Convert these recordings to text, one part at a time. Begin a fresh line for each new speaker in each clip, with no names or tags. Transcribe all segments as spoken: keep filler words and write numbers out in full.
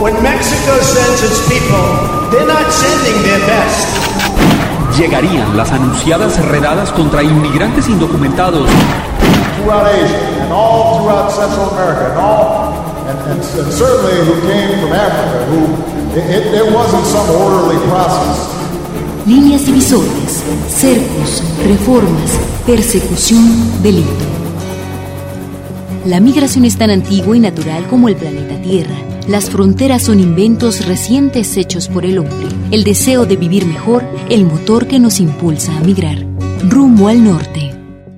When Mexico sends its people, they're not sending their best.
Llegarían las anunciadas redadas contra inmigrantes indocumentados.
Throughout Asia and all throughout Central America and all, and, and, and certainly who came from Africa, who it, it, it wasn't some orderly process.
Líneas divisorias, cercos, reformas, persecución, delito. La migración es tan antigua y natural como el planeta Tierra. Las fronteras son inventos recientes hechos por el hombre. El deseo de vivir mejor, el motor que nos impulsa a migrar. Rumbo al norte.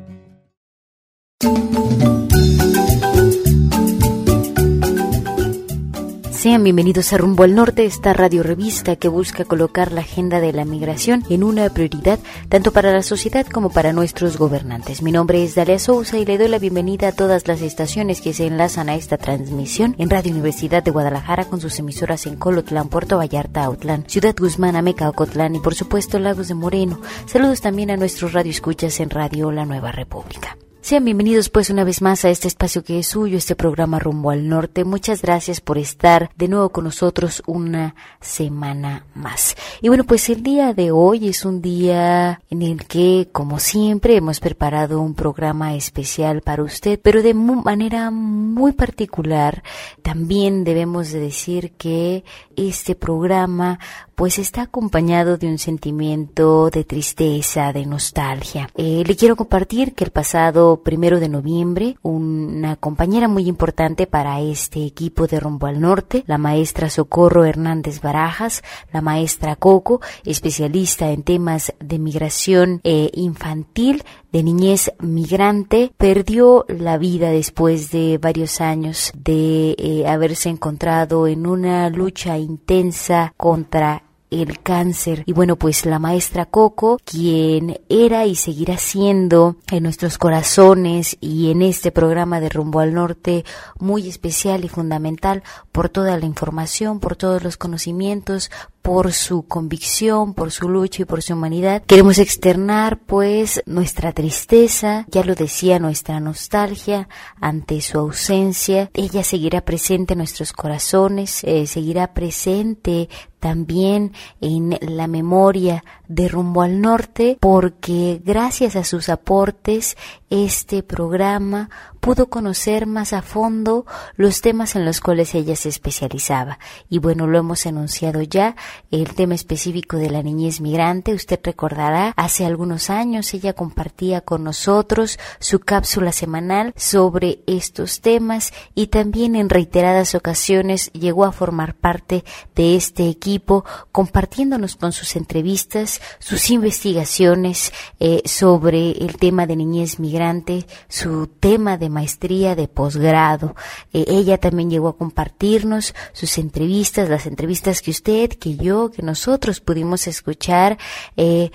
Sean bienvenidos a Rumbo al Norte, esta radio revista que busca colocar la agenda de la migración en una prioridad tanto para la sociedad como para nuestros gobernantes. Mi nombre es Dalia Sousa y le doy la bienvenida a todas las estaciones que se enlazan a esta transmisión en Radio Universidad de Guadalajara con sus emisoras en Colotlán, Puerto Vallarta, Autlán, Ciudad Guzmán, Ameca, Ocotlán y por supuesto Lagos de Moreno. Saludos también a nuestros radioescuchas en Radio La Nueva República. Sean bienvenidos pues una vez más a este espacio que es suyo, este programa Rumbo al Norte. Muchas gracias por estar de nuevo con nosotros una semana más. Y bueno, pues el día de hoy es un día en el que, como siempre, hemos preparado un programa especial para usted, pero de mu- manera muy particular. También debemos de decir que este programa pues está acompañado de un sentimiento de tristeza, de nostalgia. Eh, le quiero compartir que el pasado primero de noviembre, una compañera muy importante para este equipo de Rumbo al Norte, la maestra Socorro Hernández Barajas, la maestra Coco, especialista en temas de migración eh, infantil, de niñez migrante, perdió la vida después de varios años de eh, haberse encontrado en una lucha intensa contra el cáncer. Y bueno, pues la maestra Coco, quien era y seguirá siendo en nuestros corazones y en este programa de Rumbo al Norte muy especial y fundamental por toda la información, por todos los conocimientos, por su convicción, por su lucha y por su humanidad. Queremos externar pues nuestra tristeza, ya lo decía, nuestra nostalgia ante su ausencia. Ella seguirá presente en nuestros corazones, eh, seguirá presente también en la memoria de Rumbo al Norte, porque gracias a sus aportes este programa pudo conocer más a fondo los temas en los cuales ella se especializaba. Y bueno, lo hemos enunciado ya, el tema específico de la niñez migrante. Usted recordará, hace algunos años ella compartía con nosotros su cápsula semanal sobre estos temas y también en reiteradas ocasiones llegó a formar parte de este equipo, compartiéndonos con sus entrevistas, sus investigaciones eh, sobre el tema de niñez migrante, su tema de maestría de posgrado. Eh, ella también llegó a compartirnos sus entrevistas, las entrevistas que usted, que yo, que nosotros pudimos escuchar eh,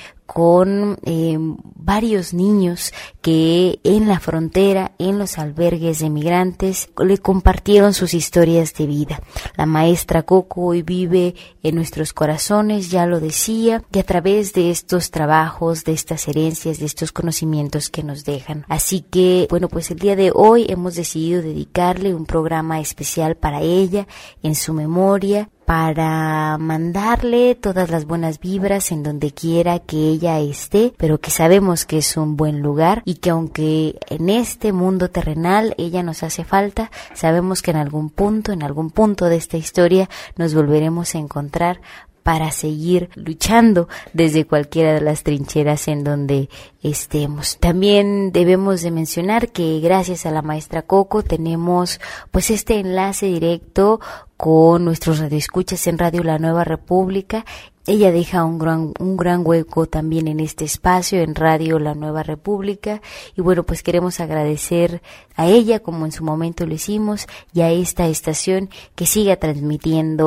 con eh, varios niños que en la frontera, en los albergues de migrantes, le compartieron sus historias de vida. La maestra Coco hoy vive en nuestros corazones, ya lo decía, y a través de estos trabajos, de estas herencias, de estos conocimientos que nos dejan. Así que, bueno, pues el día de hoy hemos decidido dedicarle un programa especial para ella, en su memoria, para mandarle todas las buenas vibras en donde quiera que ella esté, pero que sabemos que es un buen lugar y que aunque en este mundo terrenal ella nos hace falta, sabemos que en algún punto, en algún punto de esta historia nos volveremos a encontrar para seguir luchando desde cualquiera de las trincheras en donde estemos. También debemos de mencionar que gracias a la maestra Coco tenemos pues este enlace directo con nuestros radioescuchas en Radio La Nueva República. Ella deja un gran, un gran hueco también en este espacio, en Radio La Nueva República. Y bueno, pues queremos agradecer a ella, como en su momento lo hicimos, y a esta estación que siga transmitiendo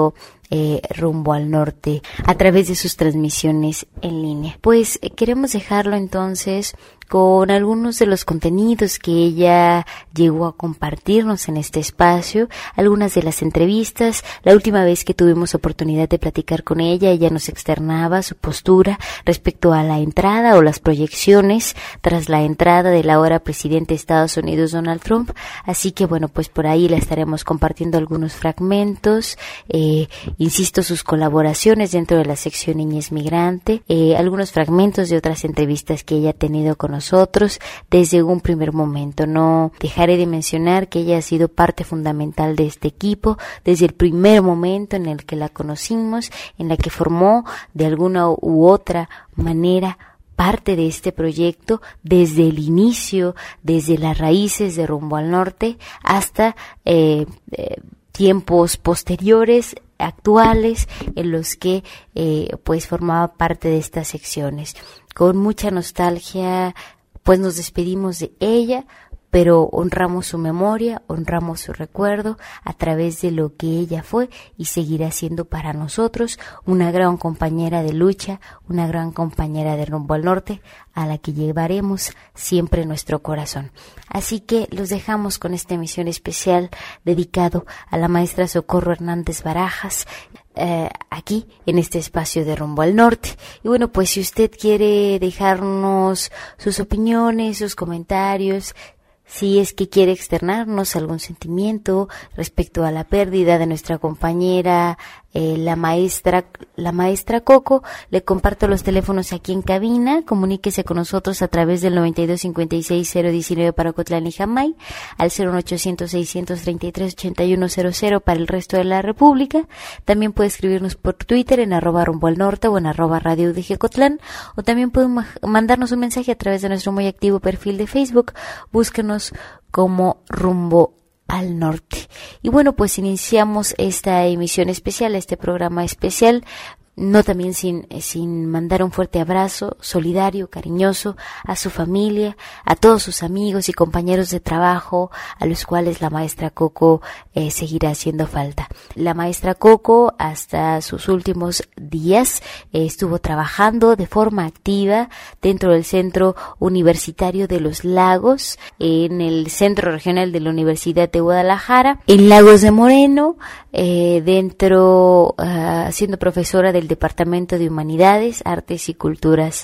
eh, rumbo al norte a través de sus transmisiones en línea. Pues eh, queremos dejarlo entonces con algunos de los contenidos que ella llegó a compartirnos en este espacio, algunas de las entrevistas. La última vez que tuvimos oportunidad de platicar con ella, ella nos externaba su postura respecto a la entrada o las proyecciones tras la entrada del ahora presidente de Estados Unidos, Donald Trump. Así que bueno, pues por ahí la estaremos compartiendo algunos fragmentos, eh, insisto, sus colaboraciones dentro de la sección Niñez Migrante, eh, algunos fragmentos de otras entrevistas que ella ha tenido con nosotros nosotros desde un primer momento. No dejaré de mencionar que ella ha sido parte fundamental de este equipo desde el primer momento en el que la conocimos, en la que formó de alguna u otra manera parte de este proyecto desde el inicio, desde las raíces de Rumbo al Norte hasta eh, eh, tiempos posteriores, actuales, en los que eh, pues formaba parte de estas secciones. Con mucha nostalgia, pues nos despedimos de ella, pero honramos su memoria, honramos su recuerdo a través de lo que ella fue y seguirá siendo para nosotros una gran compañera de lucha, una gran compañera de Rumbo al Norte, a la que llevaremos siempre en nuestro corazón. Así que los dejamos con esta emisión especial dedicado a la maestra Socorro Hernández Barajas, Eh, aquí en este espacio de Rumbo al Norte. Y bueno, pues si usted quiere dejarnos sus opiniones, sus comentarios, si es que quiere externarnos algún sentimiento respecto a la pérdida de nuestra compañera, eh, la maestra, la maestra Coco, le comparto los teléfonos aquí en cabina. Comuníquese con nosotros a través del noventa y dos cincuenta y seis cero diecinueve para Ocotlán y Jamay, al cero ochocientos seiscientos treinta y tres ochenta y uno cero cero para el resto de la República. También puede escribirnos por Twitter en arroba rumbo al norte o en arroba radio U D G Cotlán, o también puede ma- mandarnos un mensaje a través de nuestro muy activo perfil de Facebook. Búsquenos como Rumbo al Norte. Y bueno, pues iniciamos esta emisión especial, este programa especial, no también sin, sin mandar un fuerte abrazo solidario, cariñoso a su familia, a todos sus amigos y compañeros de trabajo, a los cuales la maestra Coco eh, seguirá haciendo falta. La maestra Coco hasta sus últimos días eh, estuvo trabajando de forma activa dentro del Centro Universitario de los Lagos, en el Centro Regional de la Universidad de Guadalajara, en Lagos de Moreno, eh, dentro, uh, siendo profesora del Departamento de Humanidades, Artes y Culturas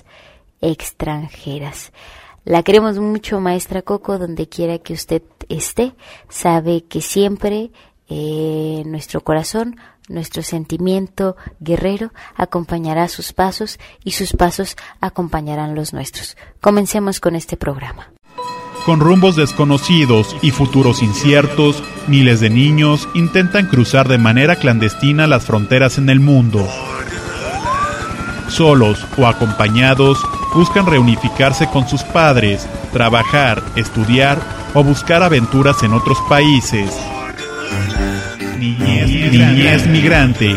Extranjeras. La queremos mucho, maestra Coco, donde quiera que usted esté. Sabe que siempre eh, nuestro corazón, nuestro sentimiento guerrero acompañará sus pasos y sus pasos acompañarán los nuestros. Comencemos con este programa.
Con rumbos desconocidos y futuros inciertos, miles de niños intentan cruzar de manera clandestina las fronteras en el mundo. Solos o acompañados, buscan reunificarse con sus padres, trabajar, estudiar o buscar aventuras en otros países. Niñez, Niñez Migrante.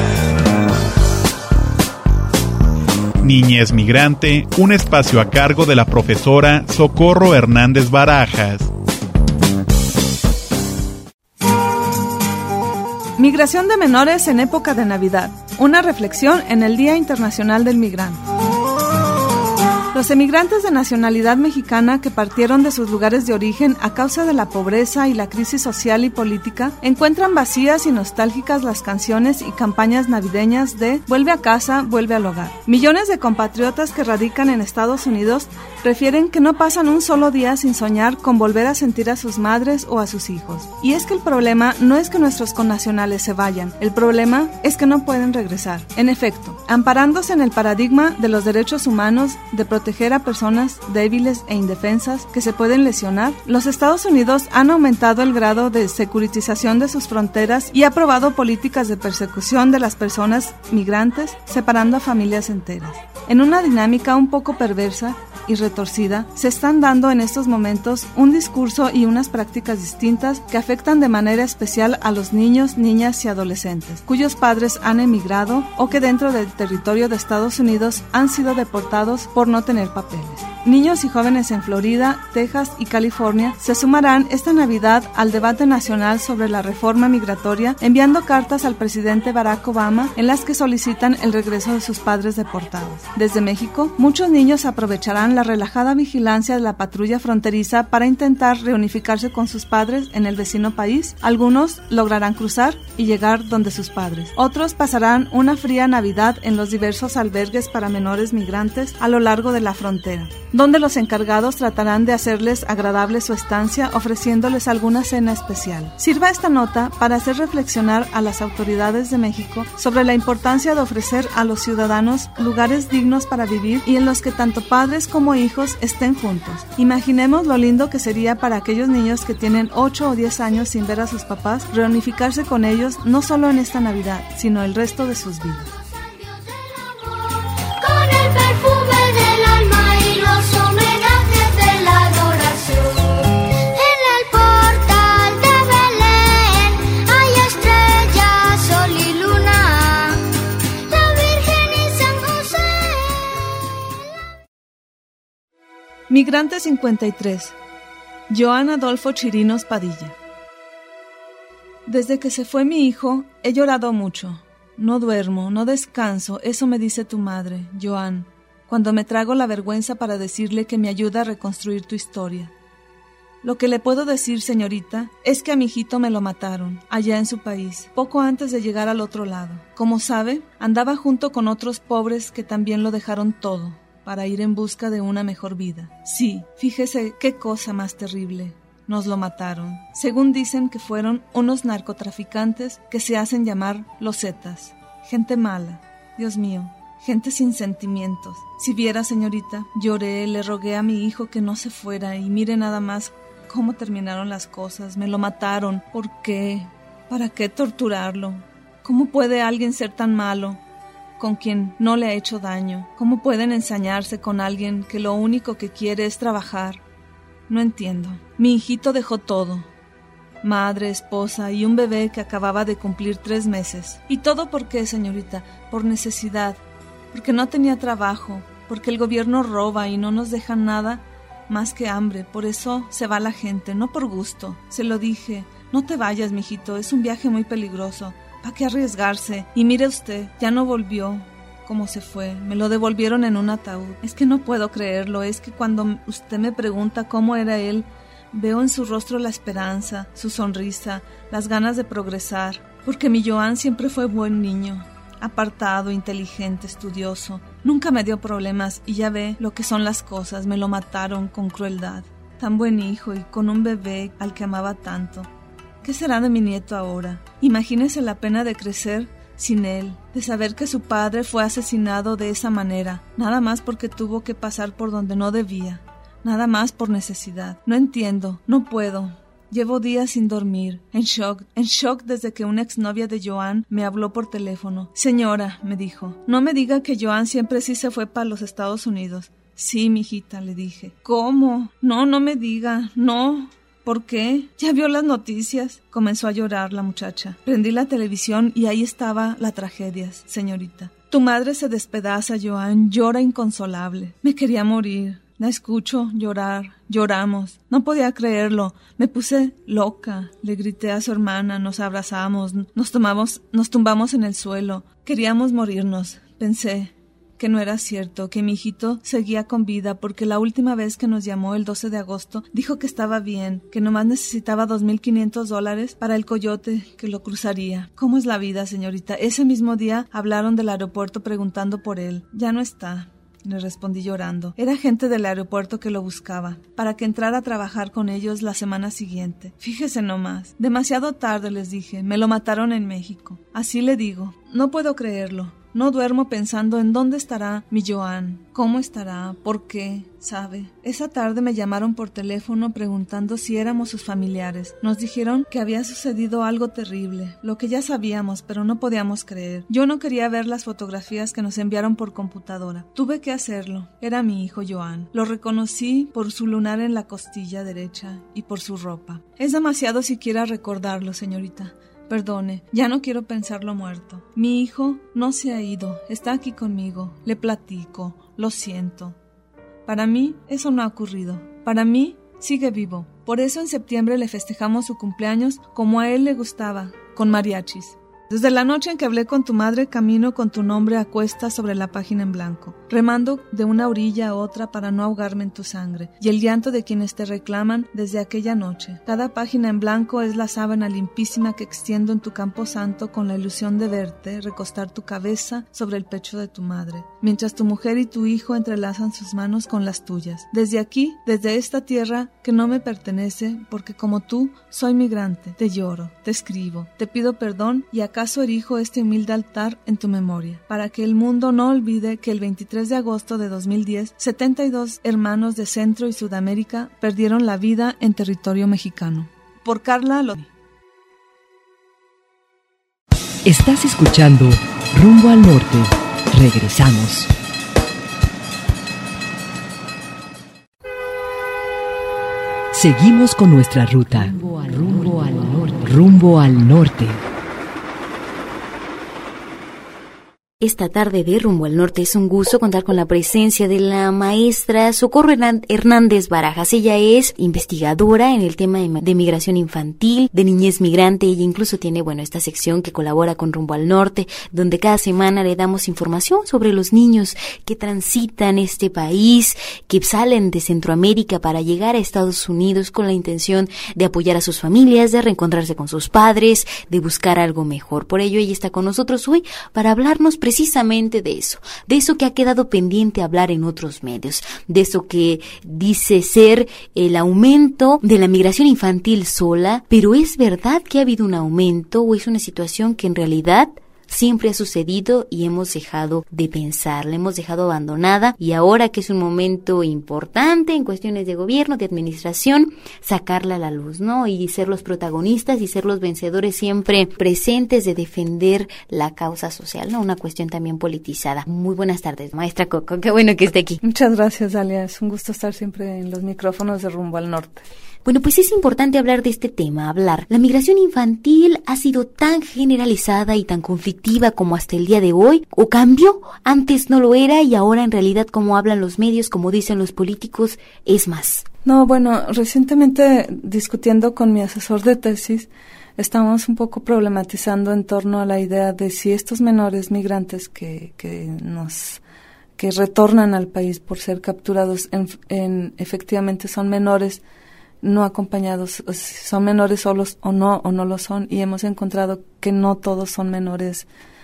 Niñez Migrante, un espacio a cargo de la profesora Socorro Hernández Barajas.
Migración de menores en época de Navidad. Una reflexión en el Día Internacional del Migrante. Los emigrantes de nacionalidad mexicana que partieron de sus lugares de origen a causa de la pobreza y la crisis social y política encuentran vacías y nostálgicas las canciones y campañas navideñas de Vuelve a casa, vuelve al hogar. Millones de compatriotas que radican en Estados Unidos refieren que no pasan un solo día sin soñar con volver a sentir a sus madres o a sus hijos. Y es que el problema no es que nuestros connacionales se vayan, el problema es que no pueden regresar. En efecto, amparándose en el paradigma de los derechos humanos de proteger a personas débiles e indefensas que se pueden lesionar, los Estados Unidos han aumentado el grado de securitización de sus fronteras y ha aprobado políticas de persecución de las personas migrantes, separando a familias enteras. En una dinámica un poco perversa y retorcida, se están dando en estos momentos un discurso y unas prácticas distintas que afectan de manera especial a los niños, niñas y adolescentes, cuyos padres han emigrado o que dentro del territorio de Estados Unidos han sido deportados por no tener papeles. niños y jóvenes en Florida, Texas y California se sumarán esta Navidad al debate nacional sobre la reforma migratoria, enviando cartas al presidente Barack Obama en las que solicitan el regreso de sus padres deportados. Desde México, muchos niños aprovecharán la relajada vigilancia de la patrulla fronteriza para intentar reunificarse con sus padres en el vecino país. Algunos lograrán cruzar y llegar donde sus padres. Otros pasarán una fría Navidad en los diversos albergues para menores migrantes a lo largo de la frontera, donde los encargados tratarán de hacerles agradable su estancia ofreciéndoles alguna cena especial. Sirva esta nota para hacer reflexionar a las autoridades de México sobre la importancia de ofrecer a los ciudadanos lugares dignos para vivir y en los que tanto padres como hijos estén juntos. Imaginemos lo lindo que sería para aquellos niños que tienen ocho o diez años sin ver a sus papás, reunificarse con ellos no solo en esta Navidad, sino el resto de sus vidas.
Con el perfume del alma y los homenajes de la adoración. En el portal de Belén hay estrellas, sol y luna, la Virgen y San José.
Migrante cincuenta y tres. Joan Adolfo Chirinos Padilla. Desde que se fue mi hijo, he llorado mucho. No duermo, no descanso, eso me dice tu madre, Joan, cuando me trago la vergüenza para decirle que me ayuda a reconstruir tu historia. Lo que le puedo decir, señorita, es que a mi hijito me lo mataron, allá en su país, poco antes de llegar al otro lado. Como sabe, andaba junto con otros pobres que también lo dejaron todo, para ir en busca de una mejor vida. Sí, fíjese qué cosa más terrible. Nos lo mataron. Según dicen que fueron unos narcotraficantes que se hacen llamar los Zetas. Gente mala. Dios mío, gente sin sentimientos. Si viera, señorita, lloré, le rogué a mi hijo que no se fuera y mire nada más cómo terminaron las cosas. Me lo mataron. ¿Por qué? ¿Para qué torturarlo? ¿Cómo puede alguien ser tan malo con quien no le ha hecho daño? ¿Cómo pueden ensañarse con alguien que lo único que quiere es trabajar? No entiendo. Mi hijito dejó todo. Madre, esposa y un bebé que acababa de cumplir tres meses. ¿Y todo por qué, señorita? Por necesidad. Porque no tenía trabajo. Porque el gobierno roba y no nos deja nada más que hambre. Por eso se va la gente, no por gusto. Se lo dije. No te vayas, mijito. Es un viaje muy peligroso. ¿Para qué arriesgarse? Y mire usted, ya no volvió. ¿Cómo se fue? Me lo devolvieron en un ataúd. Es que no puedo creerlo. Es que cuando usted me pregunta cómo era él, veo en su rostro la esperanza, su sonrisa, las ganas de progresar. Porque mi Joan siempre fue buen niño, apartado, inteligente, estudioso. Nunca me dio problemas y ya ve lo que son las cosas. Me lo mataron con crueldad. Tan buen hijo y con un bebé al que amaba tanto. ¿Qué será de mi nieto ahora? Imagínese la pena de crecer sin él, de saber que su padre fue asesinado de esa manera, nada más porque tuvo que pasar por donde no debía, nada más por necesidad. No entiendo, no puedo. Llevo días sin dormir, en shock, en shock desde que una exnovia de Joan me habló por teléfono. Señora, me dijo, no me diga que Joan siempre sí se fue para los Estados Unidos. Sí, mijita, le dije. ¿Cómo? No, no me diga, no. ¿Por qué? ¿Ya vio las noticias? Comenzó a llorar la muchacha. Prendí la televisión y ahí estaba la tragedia, señorita. Tu madre se despedaza, Joan, llora inconsolable. Me quería morir. La escucho llorar, lloramos. No podía creerlo. Me puse loca. Le grité a su hermana, nos abrazamos, nos tomamos, nos tumbamos en el suelo. Queríamos morirnos. Pensé que no era cierto, que mi hijito seguía con vida, porque la última vez que nos llamó el doce de agosto dijo que estaba bien, que nomás necesitaba dos mil quinientos dólares para el coyote que lo cruzaría. ¿Cómo es la vida, señorita? Ese mismo día hablaron del aeropuerto preguntando por él. Ya no está, le respondí llorando. Era gente del aeropuerto que lo buscaba, para que entrara a trabajar con ellos la semana siguiente. Fíjese nomás. Demasiado tarde, les dije. Me lo mataron en México. Así le digo. No puedo creerlo. No duermo pensando en dónde estará mi Joan, cómo estará, por qué, sabe. Esa tarde me llamaron por teléfono preguntando si éramos sus familiares. Nos dijeron que había sucedido algo terrible, lo que ya sabíamos, pero no podíamos creer. Yo no quería ver las fotografías que nos enviaron por computadora. Tuve que hacerlo. Era mi hijo Joan. Lo reconocí por su lunar en la costilla derecha y por su ropa. Es demasiado siquiera recordarlo, señorita. Perdone, ya no quiero pensarlo muerto. Mi hijo no se ha ido, está aquí conmigo. Le platico, lo siento. Para mí, eso no ha ocurrido. Para mí, sigue vivo. Por eso en septiembre le festejamos su cumpleaños como a él le gustaba, con mariachis. Desde la noche en que hablé con tu madre, camino con tu nombre a cuestas sobre la página en blanco, remando de una orilla a otra para no ahogarme en tu sangre, y el llanto de quienes te reclaman desde aquella noche. Cada página en blanco es la sábana limpísima que extiendo en tu campo santo con la ilusión de verte recostar tu cabeza sobre el pecho de tu madre, mientras tu mujer y tu hijo entrelazan sus manos con las tuyas. Desde aquí, desde esta tierra que no me pertenece, porque como tú, soy migrante, te lloro, te escribo, te pido perdón y a ¿acaso erijo este humilde altar en tu memoria? Para que el mundo no olvide que el veintitrés de agosto de dos mil diez, setenta y dos hermanos de Centro y Sudamérica perdieron la vida en territorio mexicano. Por Carla Lodi.
Estás escuchando Rumbo al Norte. Regresamos. Seguimos con nuestra ruta. Rumbo al, rumbo al norte. Rumbo al norte.
Esta tarde de Rumbo al Norte es un gusto contar con la presencia de la maestra Socorro Hernández Barajas. Ella es investigadora en el tema de migración infantil, de niñez migrante. Ella incluso tiene, bueno, esta sección que colabora con Rumbo al Norte, donde cada semana le damos información sobre los niños que transitan este país, que salen de Centroamérica para llegar a Estados Unidos con la intención de apoyar a sus familias, de reencontrarse con sus padres, de buscar algo mejor. Por ello, ella está con nosotros hoy para hablarnos precisamente de eso, de eso que ha quedado pendiente hablar en otros medios, de eso que dice ser el aumento de la migración infantil sola, pero ¿es verdad que ha habido un aumento o es una situación que en realidad siempre ha sucedido y hemos dejado de pensar, la hemos dejado abandonada y ahora que es un momento importante en cuestiones de gobierno, de administración, sacarla a la luz, ¿no? Y ser los protagonistas y ser los vencedores siempre presentes de defender la causa social, ¿no? Una cuestión también politizada. Muy buenas tardes, maestra Coco, qué bueno que esté aquí.
Muchas gracias, Dalia, es un gusto estar siempre en los micrófonos de Rumbo al Norte.
Bueno, pues es importante hablar de este tema, hablar. La migración infantil ha sido tan generalizada y tan conflictiva como hasta el día de hoy, ¿o cambió? Antes no lo era y ahora en realidad, como hablan los medios, como dicen los políticos, es más.
No, bueno, recientemente discutiendo con mi asesor de tesis, estamos un poco problematizando en torno a la idea de si estos menores migrantes que, que nos... que retornan al país por ser capturados, en, en, efectivamente son menores no acompañados, son menores solos o no o no lo son, y hemos encontrado que no todos son menores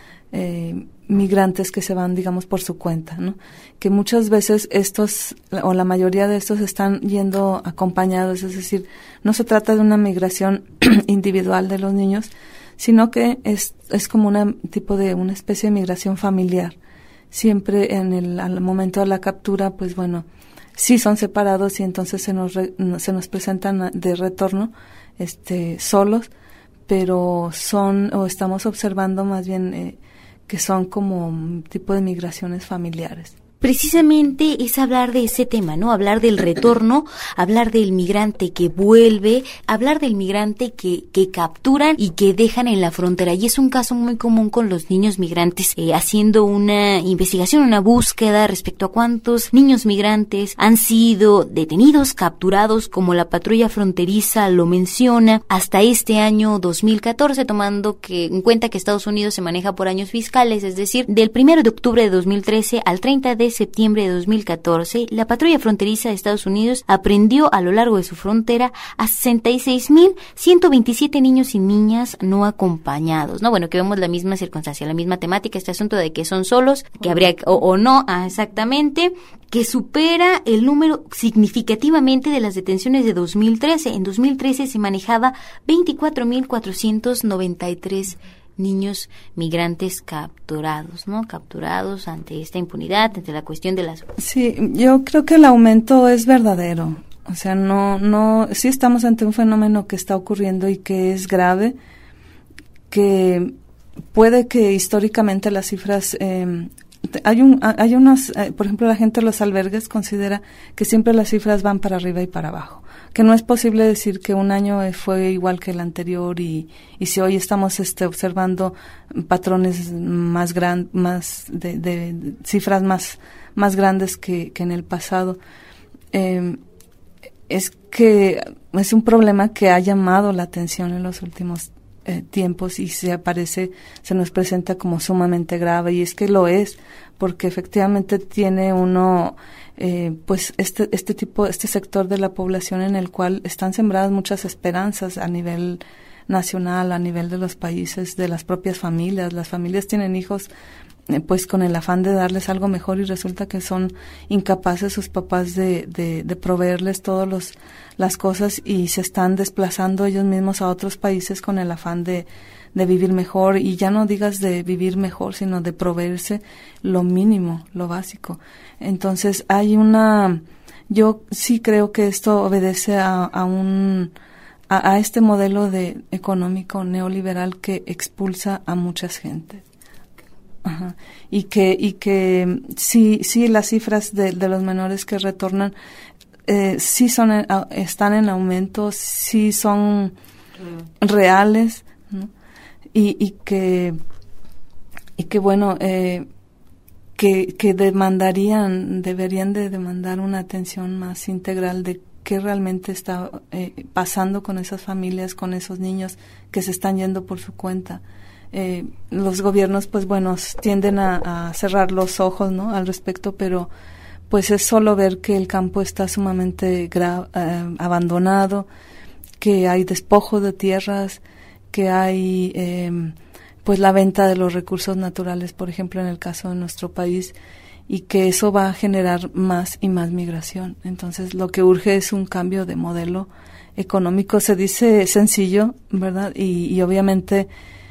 eh, migrantes que se van, digamos, por su cuenta, ¿no? Que muchas veces estos, o la mayoría de estos, están yendo acompañados, es decir, no se trata de una migración individual de los niños, sino que es, es como un tipo de, una especie de migración familiar. Siempre en el, al momento de la captura, pues bueno, sí son separados y entonces se nos re, se nos presentan de retorno este solos, pero son, o estamos observando más bien eh, que son como un tipo de migraciones familiares.
Precisamente es hablar de ese tema, ¿no? Hablar del retorno, hablar del migrante que vuelve, hablar del migrante que, que capturan y que dejan en la frontera. Y es un caso muy común con los niños migrantes, eh, haciendo una investigación, una búsqueda respecto a cuántos niños migrantes han sido detenidos, capturados, como la patrulla fronteriza lo menciona, hasta este año dos mil catorce, tomando que en cuenta que Estados Unidos se maneja por años fiscales, es decir, del primero de octubre de dos mil trece al treinta de septiembre de dos mil catorce, la patrulla fronteriza de Estados Unidos aprendió a lo largo de su frontera a sesenta y seis mil ciento veintisiete niños y niñas no acompañados, ¿no? Bueno, que vemos la misma circunstancia, la misma temática, este asunto de que son solos, que habría, o, o no, ah, exactamente, que supera el número significativamente de las detenciones de dos mil trece. En dos mil trece se manejaba veinticuatro mil cuatrocientos noventa y tres niños migrantes capturados, ¿no? Capturados ante esta impunidad, ante la cuestión de las...
Sí, yo creo que el aumento es verdadero. O sea, no, no, sí estamos ante un fenómeno que está ocurriendo y que es grave, que puede que históricamente las cifras eh, hay un, hay unos, eh, por ejemplo, la gente de los albergues considera que siempre las cifras van para arriba y para abajo, que no es posible decir que un año fue igual que el anterior y, y si hoy estamos este, observando patrones más grandes, más de, de, de cifras más, más grandes que, que en el pasado, eh, es que es un problema que ha llamado la atención en los últimos Eh, tiempos y se aparece, se nos presenta como sumamente grave, y es que lo es, porque efectivamente tiene uno eh, pues este este tipo, este sector de la población en el cual están sembradas muchas esperanzas a nivel nacional, a nivel de los países, de las propias familias. Las familias tienen hijos eh, pues con el afán de darles algo mejor, y resulta que son incapaces sus papás de, de, de proveerles todos los las cosas, y se están desplazando ellos mismos a otros países con el afán de, de vivir mejor, y ya no digas de vivir mejor, sino de proveerse lo mínimo, lo básico. Entonces hay una, yo sí creo que esto obedece a, a un, a, a este modelo de económico neoliberal que expulsa a mucha gente. Ajá. Y que, y que sí, sí las cifras de, de los menores que retornan Eh, sí son están en aumento, sí son mm. reales, ¿no? y, y que y que bueno eh, que que demandarían deberían de demandar una atención más integral de qué realmente está eh, pasando con esas familias, con esos niños que se están yendo por su cuenta. Eh, los gobiernos pues bueno tienden a, a cerrar los ojos, ¿no?, al respecto, pero pues es solo ver que el campo está sumamente gra- eh, abandonado, que hay despojo de tierras, que hay eh, pues la venta de los recursos naturales, por ejemplo, en el caso de nuestro país, y que eso va a generar más y más migración. Entonces, lo que urge es un cambio de modelo económico. Se dice sencillo, ¿verdad? Y, y obviamente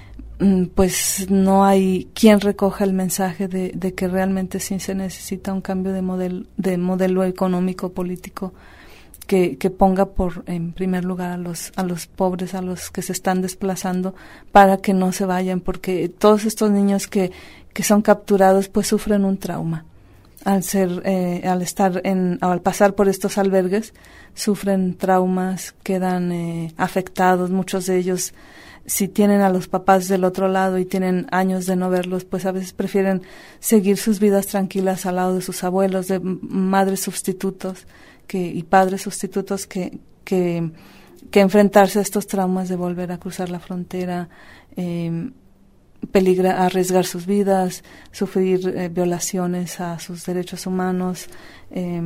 pues no hay quien recoja el mensaje de, de que realmente sí se necesita un cambio de modelo, de modelo económico político que, que ponga por en primer lugar a los a los pobres, a los que se están desplazando, para que no se vayan, porque todos estos niños que, que son capturados pues sufren un trauma al ser eh, al estar en al pasar por estos albergues, sufren traumas, quedan eh, afectados, muchos de ellos. Si tienen a los papás del otro lado y tienen años de no verlos, pues a veces prefieren seguir sus vidas tranquilas al lado de sus abuelos, de madres sustitutos que, y padres sustitutos que, que, que enfrentarse a estos traumas de volver a cruzar la frontera, eh, peligra, arriesgar sus vidas, sufrir eh, violaciones a sus derechos humanos, eh,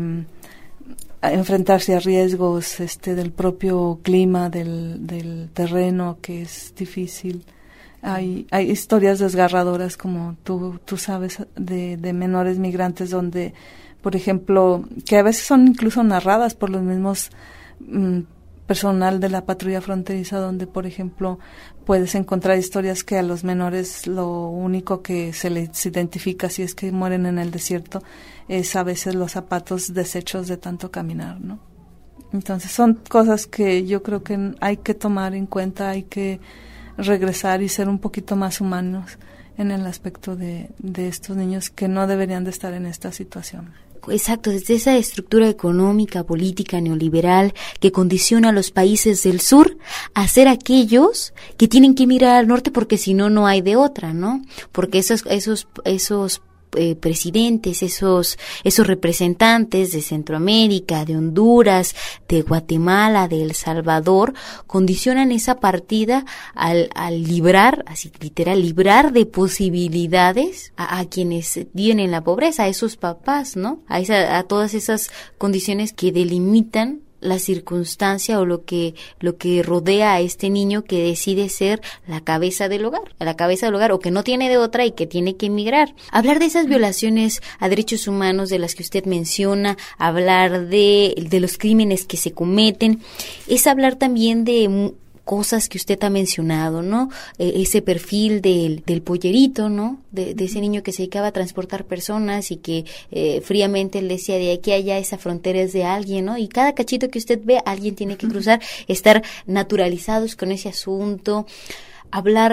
a enfrentarse a riesgos este del propio clima, del, del terreno, que es difícil. Hay hay historias desgarradoras, como tú tú sabes, de, de menores migrantes donde, por ejemplo, que a veces son incluso narradas por los mismos mm, personal de la patrulla fronteriza, donde, por ejemplo, puedes encontrar historias que a los menores lo único que se les identifica, si es que mueren en el desierto, es a veces los zapatos deshechos de tanto caminar, ¿no? Entonces son cosas que yo creo que hay que tomar en cuenta, hay que regresar y ser un poquito más humanos en el aspecto de, de estos niños que no deberían de estar en esta situación.
Exacto, desde esa estructura económica, política, neoliberal que condiciona a los países del sur a ser aquellos que tienen que mirar al norte porque si no, no hay de otra, ¿no? Porque esos, esos, esos eh, presidentes, esos, esos representantes de Centroamérica, de Honduras, de Guatemala, de El Salvador, condicionan esa partida al, al librar, así literal, librar de posibilidades a, a quienes viven en la pobreza, a esos papás, ¿no? A, esa, a todas esas condiciones que delimitan la circunstancia o lo que lo que rodea a este niño que decide ser la cabeza del hogar, la cabeza del hogar o que no tiene de otra y que tiene que emigrar. Hablar de esas violaciones a derechos humanos de las que usted menciona, hablar de, de los crímenes que se cometen, es hablar también de cosas que usted ha mencionado, ¿no? Eh, ese perfil del, del pollerito, ¿no? De, de ese niño que se dedicaba a transportar personas y que eh, fríamente él decía, de aquí a allá esa frontera es de alguien, ¿no? Y cada cachito que usted ve, alguien tiene que cruzar, estar naturalizados con ese asunto, hablar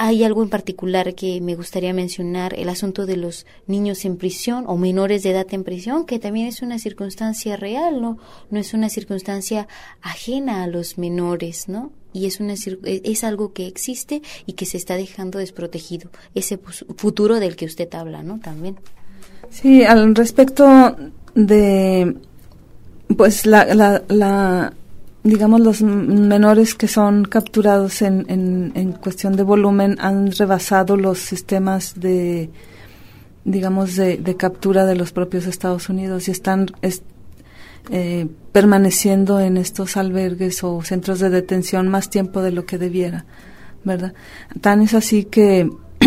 Hay algo en particular que me gustaría mencionar, el asunto de los niños en prisión o menores de edad en prisión, que también es una circunstancia real, ¿no? No es una circunstancia ajena a los menores, ¿no? Y es una es algo que existe y que se está dejando desprotegido, ese futuro del que usted habla, ¿no? También.
Sí, al respecto de, pues, la, la, la digamos, los menores que son capturados en, en, en cuestión de volumen han rebasado los sistemas de, digamos, de, de captura de los propios Estados Unidos y están es, eh, permaneciendo en estos albergues o centros de detención más tiempo de lo que debiera, ¿verdad? Tan es así que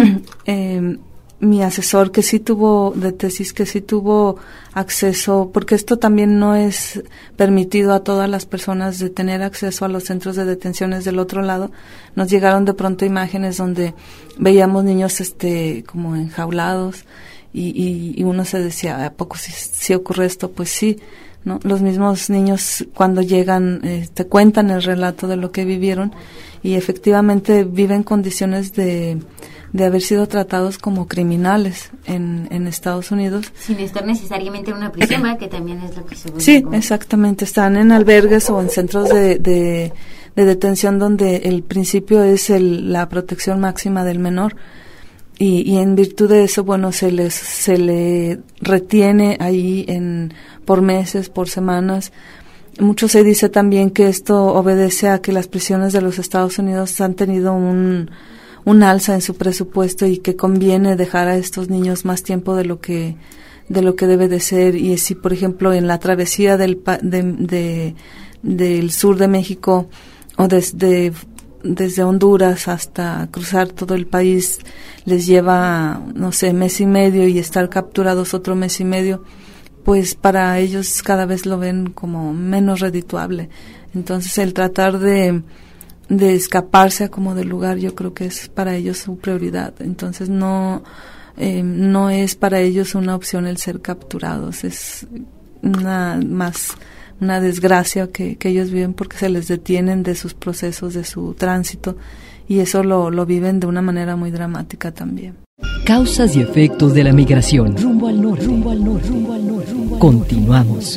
eh, mi asesor, que sí tuvo de tesis, que sí tuvo acceso, porque esto también no es permitido a todas las personas de tener acceso a los centros de detenciones del otro lado, nos llegaron de pronto imágenes donde veíamos niños este como enjaulados y, y, y uno se decía, ¿a poco sí, sí ocurre esto? Pues sí, ¿no? Los mismos niños cuando llegan eh, te cuentan el relato de lo que vivieron y efectivamente viven condiciones de de haber sido tratados como criminales en, en Estados Unidos.
Sin estar necesariamente en una prisión, ¿verdad? Que también es lo que se busca.
Sí, como... exactamente. Están en albergues o en centros de, de, de detención donde el principio es el, la protección máxima del menor. Y, y en virtud de eso, bueno, se les se le retiene ahí en por meses, por semanas. Mucho se dice también que esto obedece a que las prisiones de los Estados Unidos han tenido un un alza en su presupuesto y que conviene dejar a estos niños más tiempo de lo que de lo que debe de ser. Y si, por ejemplo, en la travesía del de, de, del sur de México o desde desde Honduras hasta cruzar todo el país les lleva, no sé, mes y medio y estar capturados otro mes y medio, pues para ellos cada vez lo ven como menos redituable. Entonces el tratar de de escaparse a como del lugar, yo creo que es para ellos su prioridad. Entonces no eh, no es para ellos una opción el ser capturados, es una más una desgracia que, que ellos viven porque se les detienen de sus procesos, de su tránsito, y eso lo, lo viven de una manera muy dramática también.
Causas y efectos de la migración. Rumbo al norte, rumbo al norte, rumbo al norte. Rumbo al norte. Continuamos.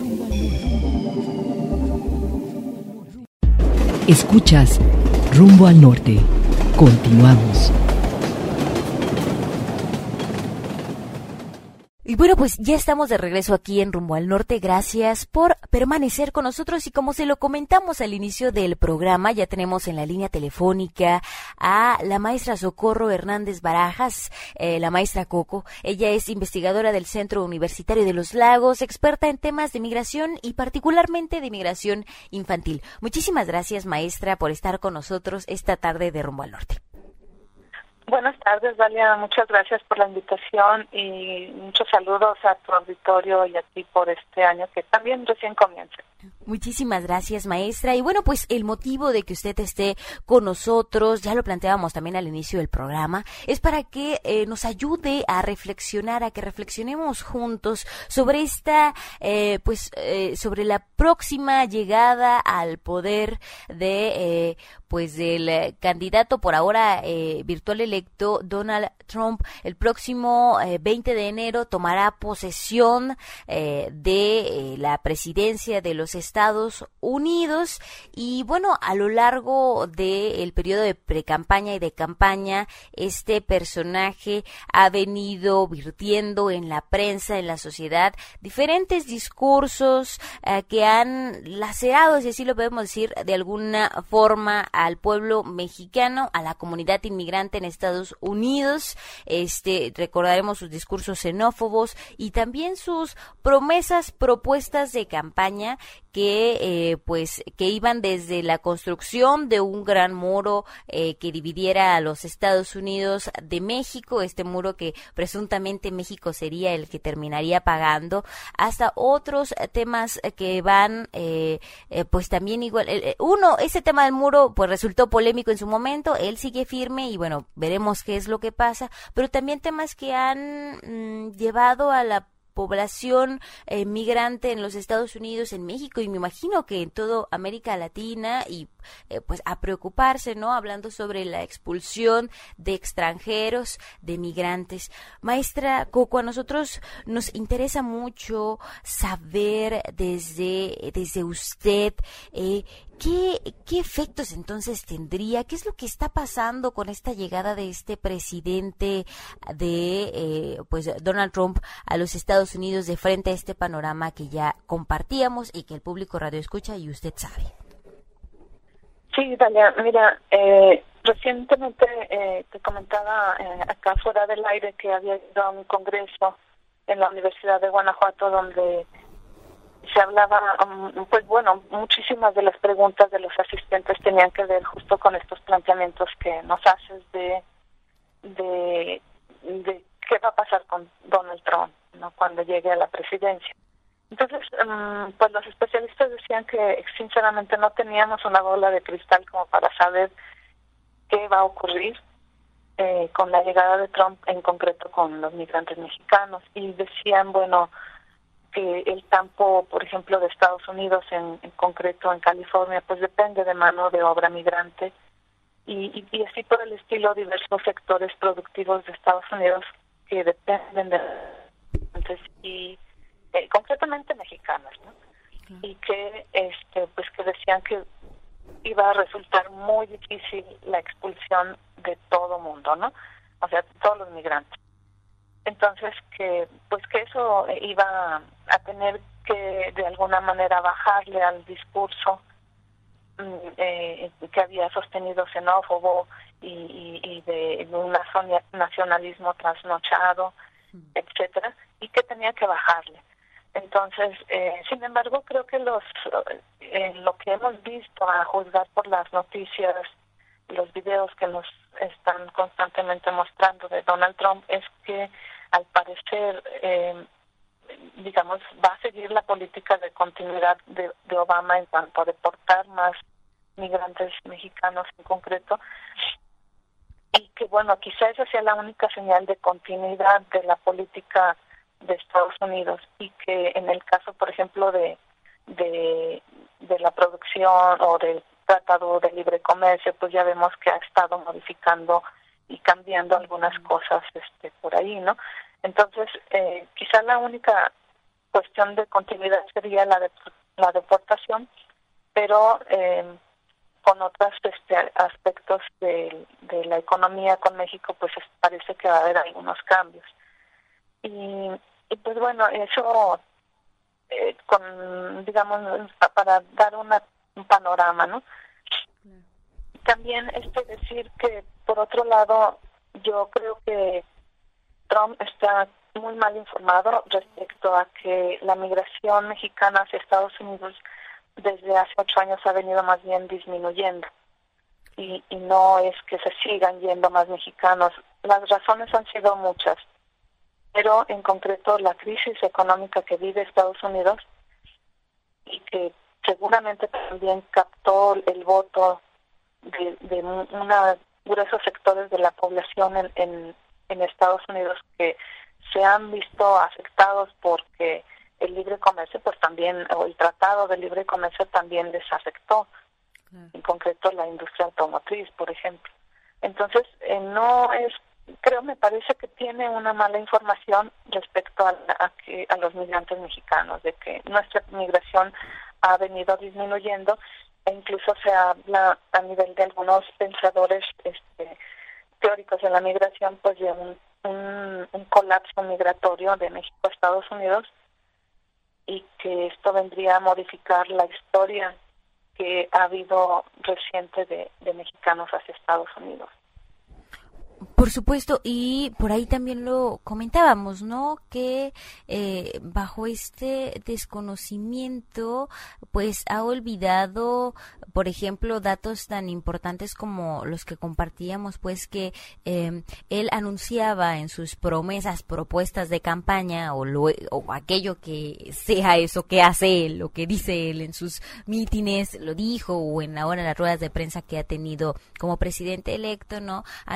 Escuchas Rumbo al Norte. Continuamos.
Y bueno, pues ya estamos de regreso aquí en Rumbo al Norte. Gracias por permanecer con nosotros y como se lo comentamos al inicio del programa, ya tenemos en la línea telefónica a la maestra Socorro Hernández Barajas, eh, la maestra Coco. Ella es investigadora del Centro Universitario de los Lagos, experta en temas de migración y particularmente de migración infantil. Muchísimas gracias, maestra, por estar con nosotros esta tarde de Rumbo al Norte.
Buenas tardes, Dalia. Muchas gracias por la invitación y muchos saludos a tu auditorio y a ti por este año que también recién comienza.
Muchísimas gracias, maestra. Y bueno, pues el motivo de que usted esté con nosotros, ya lo planteábamos también al inicio del programa, es para que eh, nos ayude a reflexionar, a que reflexionemos juntos sobre esta, eh, pues, eh, sobre la próxima llegada al poder de, eh, pues, del eh, candidato por ahora eh, virtual electo, Donald Trump. El próximo eh, veinte de enero tomará posesión eh, de eh, la presidencia de los Estados Unidos y bueno, a lo largo del periodo de precampaña y de campaña, este personaje ha venido virtiendo en la prensa, en la sociedad, diferentes discursos eh, que han lacerado, si así lo podemos decir, de alguna forma al pueblo mexicano, a la comunidad inmigrante en Estados Unidos. Este, recordaremos sus discursos xenófobos y también sus promesas, propuestas de campaña que eh, pues que iban desde la construcción de un gran muro eh, que dividiera a los Estados Unidos de México, este muro que presuntamente México sería el que terminaría pagando, hasta otros temas que van eh, eh, pues también igual. Eh, uno, ese tema del muro pues resultó polémico en su momento, él sigue firme y bueno, veremos qué es lo que pasa, pero también temas que han mmm, llevado a la población eh, migrante en los Estados Unidos, en México y me imagino que en toda América Latina y eh, pues a preocuparse, ¿no? Hablando sobre la expulsión de extranjeros, de migrantes. Maestra Coco, a nosotros nos interesa mucho saber desde, desde usted eh, ¿Qué, ¿Qué efectos entonces tendría? ¿Qué es lo que está pasando con esta llegada de este presidente de eh, pues Donald Trump a los Estados Unidos de frente a este panorama que ya compartíamos y que el público radio escucha y usted sabe?
Sí, Dalia, mira, eh, recientemente eh, te comentaba eh, acá fuera del aire que había ido a un congreso en la Universidad de Guanajuato donde se hablaba, um, pues bueno, muchísimas de las preguntas de los asistentes tenían que ver justo con estos planteamientos que nos haces de, de, de qué va a pasar con Donald Trump, ¿no? Cuando llegue a la presidencia. Entonces, um, pues los especialistas decían que sinceramente no teníamos una bola de cristal como para saber qué va a ocurrir eh, con la llegada de Trump, en concreto con los migrantes mexicanos, y decían, bueno, que el campo, por ejemplo, de Estados Unidos, en, en concreto en California, pues depende de mano de obra migrante y, y, y así por el estilo diversos sectores productivos de Estados Unidos que dependen de migrantes y eh, concretamente mexicanos, ¿no? Uh-huh. Y que este pues que decían que iba a resultar muy difícil la expulsión de todo mundo, ¿no? O sea, todos los migrantes. Entonces que pues que eso iba a tener que de alguna manera bajarle al discurso eh, que había sostenido xenófobo y, y, y de un nacionalismo trasnochado, etcétera, y que tenía que bajarle. Entonces, eh, sin embargo, creo que los eh, lo que hemos visto a juzgar por las noticias, los videos que nos están constantemente mostrando de Donald Trump es que al parecer, eh, digamos, va a seguir la política de continuidad de, de Obama en cuanto a deportar más migrantes mexicanos en concreto, y que, bueno, quizá esa sea la única señal de continuidad de la política de Estados Unidos, y que en el caso, por ejemplo, de, de, de la producción o del Tratado de Libre Comercio, pues ya vemos que ha estado modificando y cambiando algunas cosas este por ahí, ¿no? Entonces, eh, quizá la única cuestión de continuidad sería la de la deportación, pero eh, con otros este, aspectos de, de la economía con México, pues parece que va a haber algunos cambios. Y, y pues bueno, eso, eh, con digamos, para dar una, un panorama, ¿no? También este decir que, por otro lado, yo creo que Trump está muy mal informado respecto a que la migración mexicana hacia Estados Unidos desde hace ocho años ha venido más bien disminuyendo. Y, y no es que se sigan yendo más mexicanos. Las razones han sido muchas, pero en concreto la crisis económica que vive Estados Unidos y que seguramente también captó el voto de, de una gruesos sectores de la población en, en, en Estados Unidos que se han visto afectados porque el libre comercio, pues también, o el tratado de libre comercio también les afectó, claro. En concreto la industria automotriz, por ejemplo. Entonces, eh, no es, creo, me parece que tiene una mala información respecto a, a, que, a los migrantes mexicanos, de que nuestra migración ha venido disminuyendo, e incluso se habla a nivel de algunos pensadores este, teóricos de la migración, pues de un, un, un colapso migratorio de México a Estados Unidos, y que esto vendría a modificar la historia que ha habido reciente de, de mexicanos hacia Estados Unidos.
Por supuesto, y por ahí también lo comentábamos, ¿no? Que eh, bajo este desconocimiento, pues ha olvidado, por ejemplo, datos tan importantes como los que compartíamos, pues que eh, él anunciaba en sus promesas, propuestas de campaña, o, lo, o aquello que sea eso que hace él, lo que dice él en sus mítines, lo dijo, o en ahora las ruedas de prensa que ha tenido como presidente electo, ¿no? Anunciar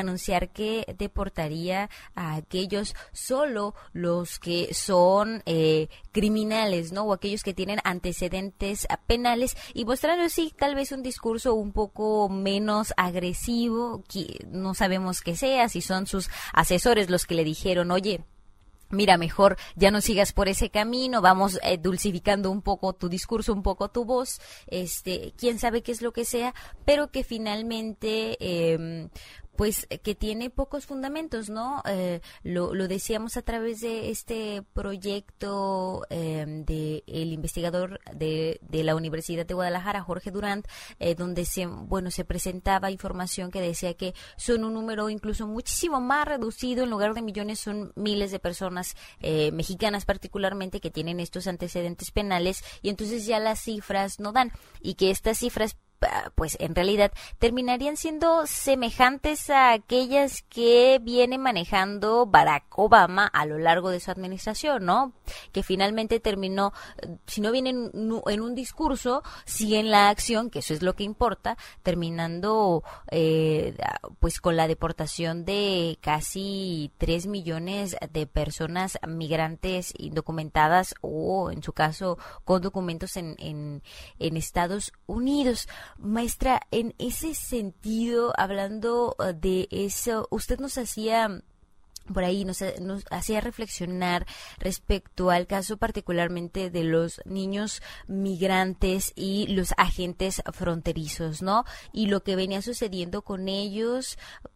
que deportaría a aquellos, solo los que son eh, criminales, ¿no? O aquellos que tienen antecedentes penales, y mostrando sí tal vez un discurso un poco menos agresivo, que no sabemos qué sea, si son sus asesores los que le dijeron, oye, mira, mejor ya no sigas por ese camino, vamos eh, dulcificando un poco tu discurso, un poco tu voz, este, quién sabe qué es lo que sea, pero que finalmente, eh, pues, que tiene pocos fundamentos, ¿no? Eh, lo, lo decíamos a través de este proyecto eh, de el investigador de, de la Universidad de Guadalajara, Jorge Durant, eh, donde se, bueno, se presentaba información que decía que son un número incluso muchísimo más reducido, en lugar de millones son miles de personas eh, mexicanas particularmente que tienen estos antecedentes penales, y entonces ya las cifras no dan, y que estas cifras pues en realidad terminarían siendo semejantes a aquellas que viene manejando Barack Obama a lo largo de su administración, ¿no? Que finalmente terminó, si no viene en, en un discurso, sí en la acción, que eso es lo que importa, terminando eh, pues con la deportación de casi tres millones de personas migrantes indocumentadas o, en su caso, con documentos en, en, en Estados Unidos. Maestra, en ese sentido, hablando de eso, usted nos hacía por ahí, nos, nos hacía reflexionar respecto al caso particularmente de los niños migrantes y los agentes fronterizos, ¿no? Y lo que venía sucediendo con ellos,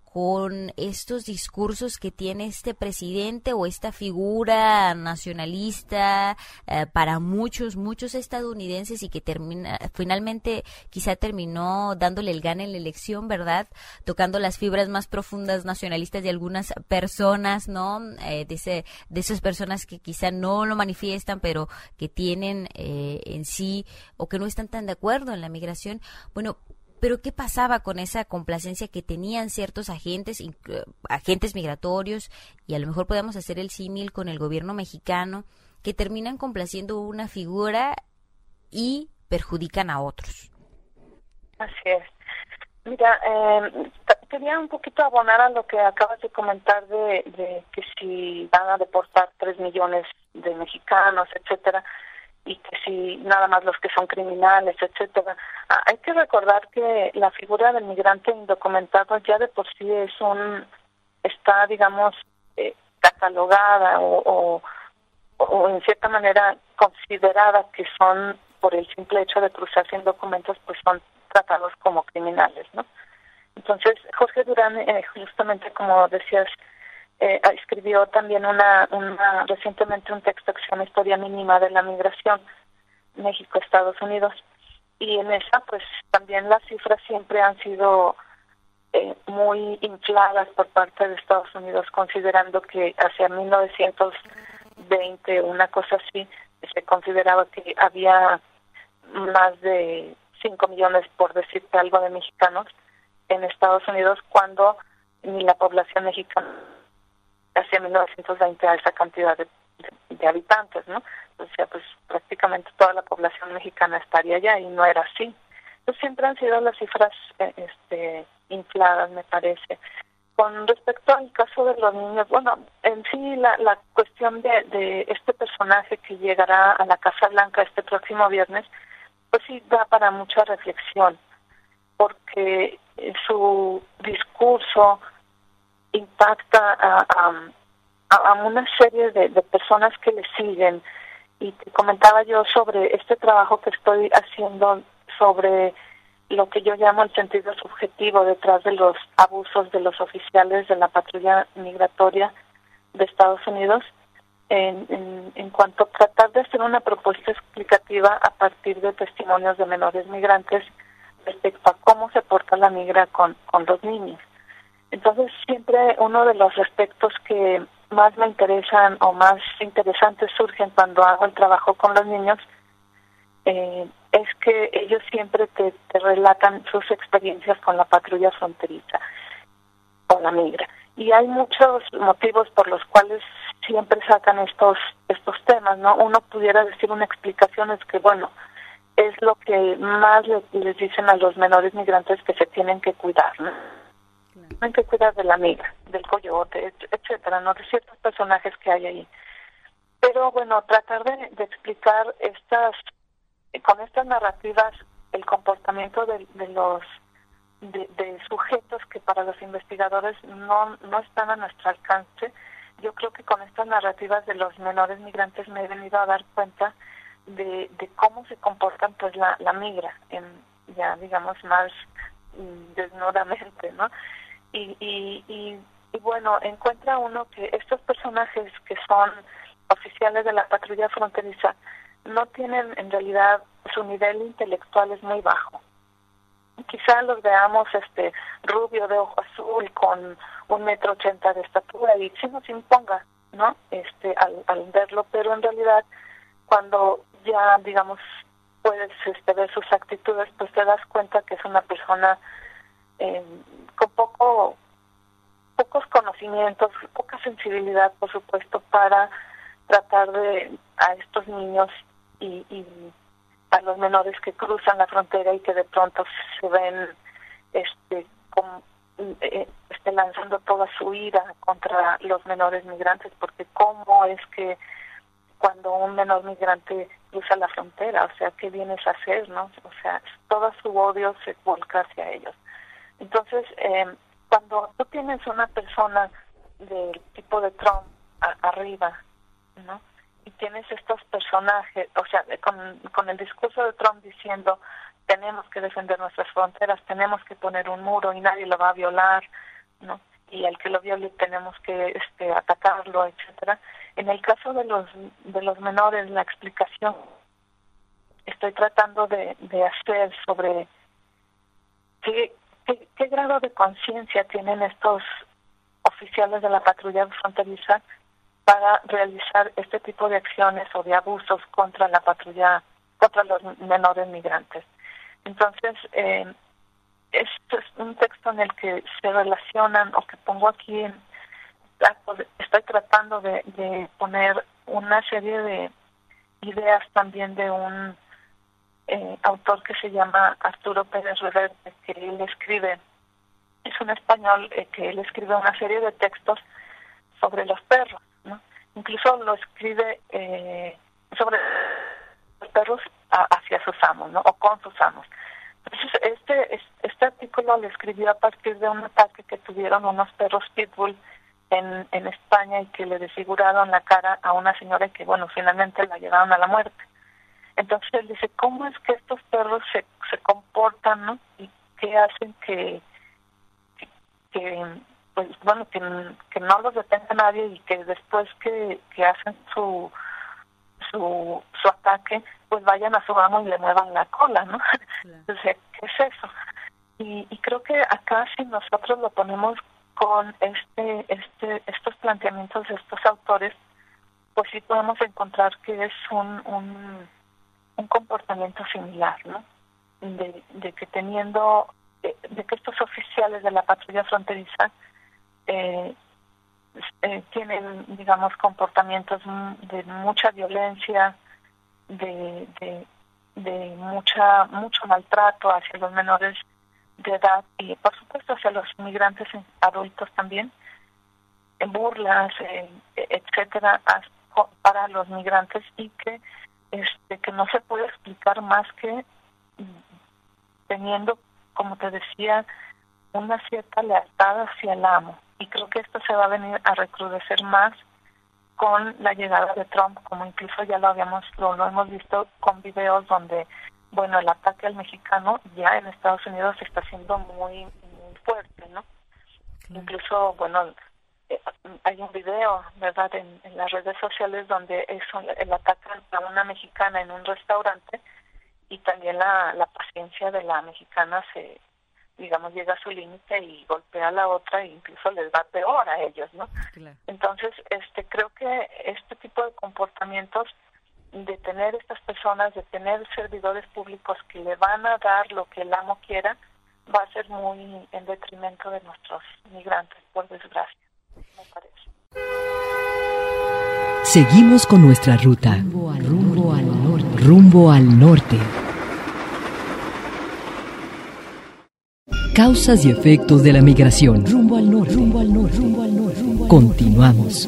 con estos discursos que tiene este presidente o esta figura nacionalista eh, para muchos, muchos estadounidenses, y que termina, finalmente quizá terminó dándole el gane en la elección, ¿verdad? Tocando las fibras más profundas nacionalistas de algunas personas, ¿no? Eh, de, ese, de esas personas que quizá no lo manifiestan, pero que tienen eh, en sí, o que no están tan de acuerdo en la migración. Bueno, pero ¿qué pasaba con esa complacencia que tenían ciertos agentes, agentes migratorios, y a lo mejor podemos hacer el símil con el gobierno mexicano, que terminan complaciendo una figura y perjudican a otros?
Así es. Mira, eh, quería un poquito abonar a lo que acabas de comentar de, de que si van a deportar tres millones de mexicanos, etcétera, y que si nada más los que son criminales, etcétera. Ah, hay que recordar que la figura del migrante indocumentado ya de por sí es un, está, digamos, eh, catalogada o, o, o en cierta manera considerada que son, por el simple hecho de cruzar sin documentos, pues son tratados como criminales, ¿no? Entonces, Jorge Durán, eh, justamente como decías, Eh, escribió también una, una recientemente un texto que se llama Historia Mínima de la Migración, México-Estados Unidos, y en esa pues también las cifras siempre han sido eh, muy infladas por parte de Estados Unidos, considerando que hacia mil novecientos veinte, una cosa así, se consideraba que había más de cinco millones, por decirte algo, de mexicanos en Estados Unidos, cuando ni la población mexicana hacia mil novecientos veinte a esa cantidad de, de, de habitantes, ¿no? O sea, pues prácticamente toda la población mexicana estaría allá, y no era así. Entonces siempre han sido las cifras eh, este, infladas, me parece. Con respecto al caso de los niños, bueno, en sí la, la cuestión de, de este personaje que llegará a la Casa Blanca este próximo viernes, pues sí da para mucha reflexión, porque su discurso impacta a, a, a una serie de, de personas que le siguen. Y te comentaba yo sobre este trabajo que estoy haciendo sobre lo que yo llamo el sentido subjetivo detrás de los abusos de los oficiales de la patrulla migratoria de Estados Unidos, en, en, en cuanto a tratar de hacer una propuesta explicativa a partir de testimonios de menores migrantes respecto a cómo se porta la migra con, con los niños. Entonces, siempre uno de los aspectos que más me interesan o más interesantes surgen cuando hago el trabajo con los niños eh, es que ellos siempre te, te relatan sus experiencias con la patrulla fronteriza, con la migra. Y hay muchos motivos por los cuales siempre sacan estos estos temas, ¿no? Uno pudiera decir una explicación es que, bueno, es lo que más les, les dicen a los menores migrantes, que se tienen que cuidar, ¿no? Hay que cuidar de la migra, del coyote, etcétera, ¿no? De ciertos personajes que hay ahí. Pero bueno, tratar de, de explicar estas, con estas narrativas, el comportamiento de, de los de, de sujetos que para los investigadores no, no están a nuestro alcance. Yo creo que con estas narrativas de los menores migrantes me he venido a dar cuenta de, de cómo se comportan pues la, la migra, en, ya digamos más desnudamente, ¿no? Y, y, y, y bueno, encuentra uno que estos personajes que son oficiales de la patrulla fronteriza no tienen, en realidad, su nivel intelectual es muy bajo. Quizá los veamos este rubio de ojo azul con un metro ochenta de estatura y sí nos imponga, ¿no? Este al, al verlo, pero en realidad cuando ya digamos puedes este, ver sus actitudes, pues te das cuenta que es una persona eh, con poco pocos conocimientos, poca sensibilidad, por supuesto, para tratar de a estos niños y, y a los menores que cruzan la frontera y que de pronto se ven este, con, eh, este lanzando toda su ira contra los menores migrantes, porque cómo es que cuando un menor migrante cruza la frontera, o sea, ¿qué vienes a hacer, no? O sea, todo su odio se volca hacia ellos. Entonces, eh, cuando tú tienes una persona del tipo de Trump a, arriba, ¿no? Y tienes estos personajes, o sea, con, con el discurso de Trump diciendo tenemos que defender nuestras fronteras, tenemos que poner un muro y nadie lo va a violar, ¿no? Y al que lo viole tenemos que este, atacarlo, etcétera. En el caso de los de los menores, la explicación estoy tratando de, de hacer sobre qué, qué, qué grado de conciencia tienen estos oficiales de la patrulla fronteriza para realizar este tipo de acciones o de abusos contra la patrulla, contra los menores migrantes. Entonces, eh, este es un texto en el que se relacionan, o que pongo aquí, en, estoy tratando de, de poner una serie de ideas también de un eh, autor que se llama Arturo Pérez Reverte, que él escribe, es un español eh, que él escribe una serie de textos sobre los perros, ¿no? Incluso lo escribe eh, sobre los perros a, hacia sus amos, ¿no? O con sus amos. Entonces, este, este artículo lo escribió a partir de un ataque que tuvieron unos perros pitbull en, en España y que le desfiguraron la cara a una señora que, bueno, finalmente la llevaron a la muerte. Entonces él dice, ¿cómo es que estos perros se, se comportan, ¿no? Y qué hacen que, que, que pues bueno, que, que no los detenga nadie y que después que, que hacen su, su su ataque, pues vayan a su amo y le muevan la cola, ¿no? Claro. Entonces, ¿qué es eso? Y, y creo que acá si nosotros lo ponemos con este este estos planteamientos de estos autores, pues sí podemos encontrar que es un un, un comportamiento similar, ¿no? De, de que teniendo, de, de que estos oficiales de la patrulla fronteriza Eh, eh, tienen, digamos, comportamientos de mucha violencia, de, de, de mucha mucho maltrato hacia los menores de edad y, por supuesto, hacia los migrantes adultos también, en burlas, eh, etcétera, para los migrantes y que este que no se puede explicar más que teniendo, como te decía, una cierta lealtad hacia el amo. Y creo que esto se va a venir a recrudecer más con la llegada de Trump, como incluso ya lo habíamos lo, lo hemos visto con videos donde, bueno, el ataque al mexicano ya en Estados Unidos está siendo muy muy fuerte, ¿no? Sí. Incluso, bueno, eh, hay un video, ¿verdad?, en, en las redes sociales donde es un, el ataque a una mexicana en un restaurante y también la, la paciencia de la mexicana se digamos, llega a su límite y golpea a la otra e incluso les va peor a ellos, ¿no? Claro. Entonces, este creo que este tipo de comportamientos, de tener estas personas, de tener servidores públicos que le van a dar lo que el amo quiera, va a ser muy en detrimento de nuestros migrantes, por desgracia, me parece.
Seguimos con nuestra ruta, rumbo al, rumbo al norte. Rumbo al norte. Causas y efectos de la migración. Rumbo al norte, rumbo al norte, rumbo al norte. Continuamos.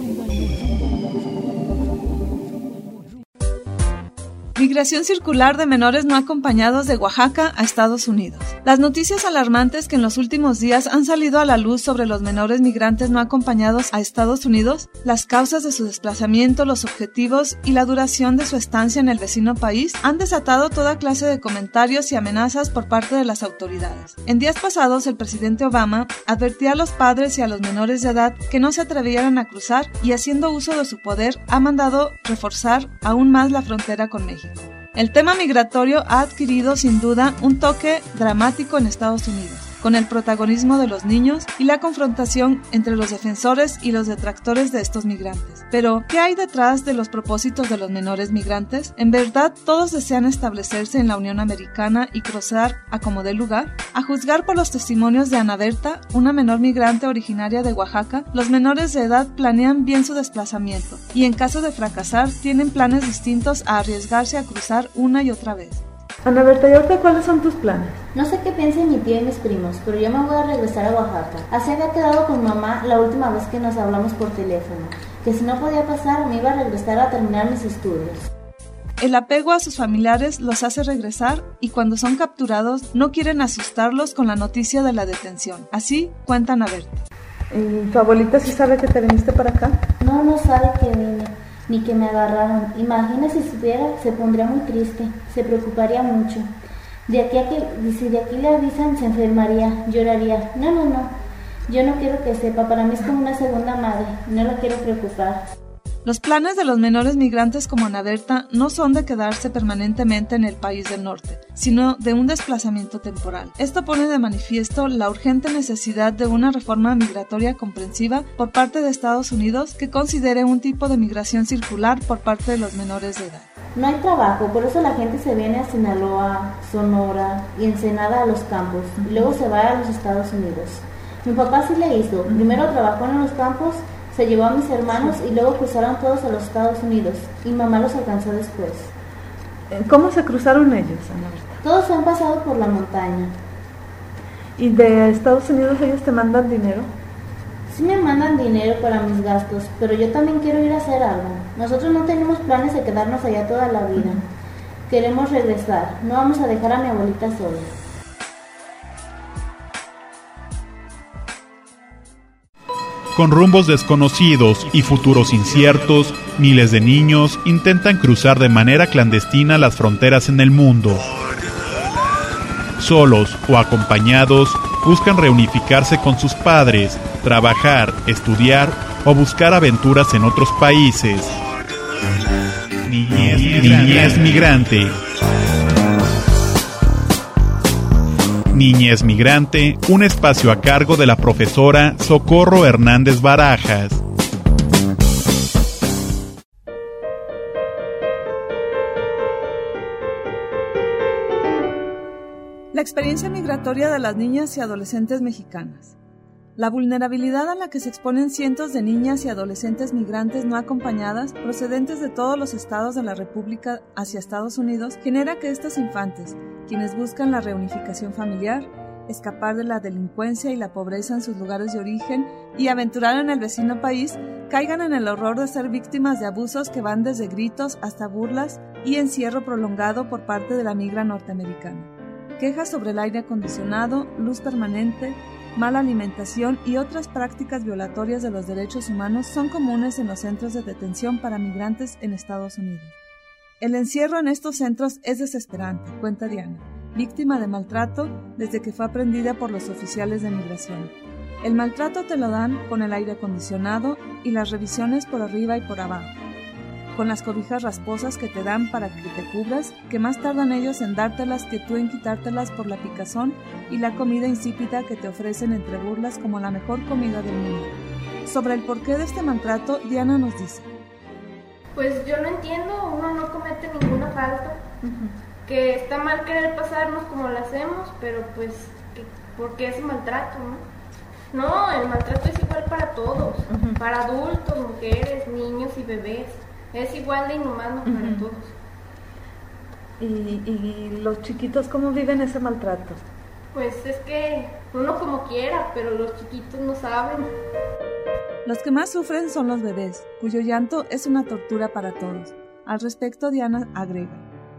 Migración circular de menores no acompañados de Oaxaca a Estados Unidos. Las noticias alarmantes que en los últimos días han salido a la luz sobre los menores migrantes no acompañados a Estados Unidos, las causas de su desplazamiento, los objetivos y la duración de su estancia en el vecino país han desatado toda clase de comentarios y amenazas por parte de las autoridades. En días pasados, el presidente Obama advertía a los padres y a los menores de edad que no se atrevieran a cruzar y, haciendo uso de su poder, ha mandado reforzar aún más la frontera con México. El tema migratorio ha adquirido sin duda un toque dramático en Estados Unidos, con el protagonismo de los niños y la confrontación entre los defensores y los detractores de estos migrantes. Pero, ¿qué hay detrás de los propósitos de los menores migrantes? ¿En verdad todos desean establecerse en la Unión Americana y cruzar a como dé lugar? A juzgar por los testimonios de Ana Berta, una menor migrante originaria de Oaxaca, los menores de edad planean bien su desplazamiento y, en caso de fracasar, tienen planes distintos a arriesgarse a cruzar una y otra vez. Ana Berta, ¿y ahorita cuáles son tus planes?
No sé qué piensen mi tía y mis primos, pero yo me voy a regresar a Oaxaca. Así había quedado con mamá la última vez que nos hablamos por teléfono, que si no podía pasar me iba a regresar a terminar mis estudios.
El apego a sus familiares los hace regresar y cuando son capturados no quieren asustarlos con la noticia de la detención. Así cuenta Ana Berta. ¿Y tu abuelita sí sabe que te viniste para acá?
No, no sabe que vine, ni que me agarraron. Imagina si supiera, se pondría muy triste, se preocuparía mucho. De aquí a que, si de aquí le avisan, se enfermaría, lloraría. No, no, no, yo no quiero que sepa, para mí es como una segunda madre, no la quiero preocupar.
Los planes de los menores migrantes como Ana Berta no son de quedarse permanentemente en el país del norte, sino de un desplazamiento temporal. Esto pone de manifiesto la urgente necesidad de una reforma migratoria comprensiva por parte de Estados Unidos que considere un tipo de migración circular por parte de los menores de edad.
No hay trabajo, por eso la gente se viene a Sinaloa, Sonora y Ensenada a los campos, y luego se va a los Estados Unidos. Mi papá sí le hizo, primero trabajó en los campos, se llevó a mis hermanos y luego cruzaron todos a los Estados Unidos, y mamá los alcanzó después.
¿Cómo se cruzaron ellos, Ana Berta?
Todos han pasado por la montaña.
¿Y de Estados Unidos ellos te mandan dinero?
Sí me mandan dinero para mis gastos, pero yo también quiero ir a hacer algo. Nosotros no tenemos planes de quedarnos allá toda la vida. Queremos regresar, no vamos a dejar a mi abuelita sola.
Con rumbos desconocidos y futuros inciertos, miles de niños intentan cruzar de manera clandestina las fronteras en el mundo. Solos o acompañados, buscan reunificarse con sus padres, trabajar, estudiar o buscar aventuras en otros países. Niñez, Niñez Migrante. Niñez Migrante, un espacio a cargo de la profesora Socorro Hernández Barajas.
La experiencia migratoria de las niñas y adolescentes mexicanas. La vulnerabilidad a la que se exponen cientos de niñas y adolescentes migrantes no acompañadas procedentes de todos los estados de la República hacia Estados Unidos genera que estos infantes, quienes buscan la reunificación familiar, escapar de la delincuencia y la pobreza en sus lugares de origen y aventurar en el vecino país, caigan en el horror de ser víctimas de abusos que van desde gritos hasta burlas y encierro prolongado por parte de la migra norteamericana. Quejas sobre el aire acondicionado, luz permanente, mala alimentación y otras prácticas violatorias de los derechos humanos son comunes en los centros de detención para migrantes en Estados Unidos. El encierro en estos centros es desesperante, cuenta Diana, víctima de maltrato desde que fue aprendida por los oficiales de migración. El maltrato te lo dan con el aire acondicionado y las revisiones por arriba y por abajo, con las cobijas rasposas que te dan para que te cubras, que más tardan ellos en dártelas que tú en quitártelas por la picazón, y la comida insípida que te ofrecen entre burlas como la mejor comida del mundo. Sobre el porqué de este maltrato, Diana nos dice:
Pues yo no entiendo, uno no comete ninguna falta, uh-huh. que está mal querer pasarnos como lo hacemos, pero pues, ¿por qué ese maltrato, no? No, el maltrato es igual para todos, uh-huh. para adultos, mujeres, niños y bebés. Es igual de inhumano uh-huh. para todos.
¿Y, ¿Y los chiquitos cómo viven ese maltrato?
Pues es que uno como quiera, pero los chiquitos no saben.
Los que más sufren son los bebés, cuyo llanto es una tortura para todos. Al respecto, Diana agrega.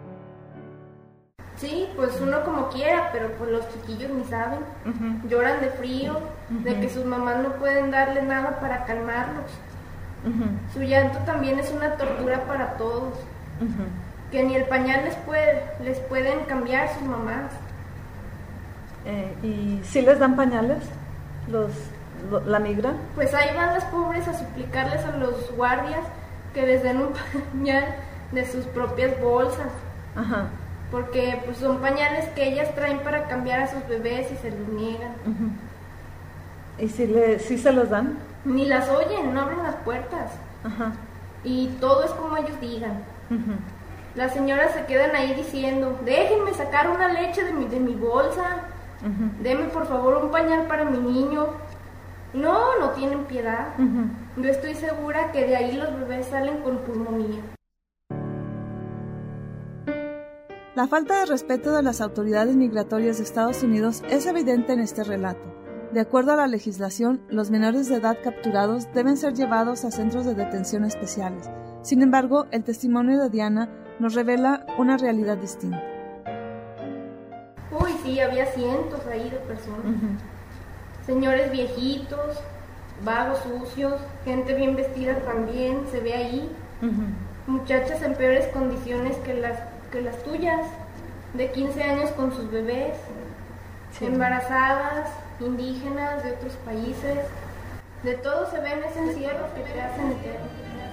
Sí, pues uno como quiera, pero pues los chiquillos ni saben. Uh-huh. Lloran de frío, uh-huh. de que sus mamás no pueden darle nada para calmarlos. Uh-huh. Su llanto también es una tortura para todos. Uh-huh. Que ni el pañal les, puede, les pueden cambiar sus mamás.
Eh, ¿Y si les dan pañales? Los, lo, ¿La migra?
Pues ahí van las pobres a suplicarles a los guardias que les den un pañal de sus propias bolsas. Ajá. Porque pues son pañales que ellas traen para cambiar a sus bebés y se los niegan.
Uh-huh. ¿Y si, le, si se los dan?
Ni las oyen, no abren las puertas. Ajá. Y todo es como ellos digan. Uh-huh. Las señoras se quedan ahí diciendo, déjenme sacar una leche de mi, de mi bolsa. Uh-huh. Deme por favor un pañal para mi niño. No, no tienen piedad. Uh-huh. Yo estoy segura que de ahí los bebés salen con pulmonía.
La falta de respeto de las autoridades migratorias de Estados Unidos es evidente en este relato. De acuerdo a la legislación, los menores de edad capturados deben ser llevados a centros de detención especiales. Sin embargo, el testimonio de Diana nos revela una realidad distinta.
Uy, sí, había cientos ahí de personas. Uh-huh. Señores viejitos, vagos sucios, gente bien vestida también, se ve ahí. Uh-huh. Muchachas en peores condiciones que las, que las tuyas, de quince años con sus bebés, sí. Embarazadas, indígenas de otros países. De todo se ve en ese encierro que te hacen eterno.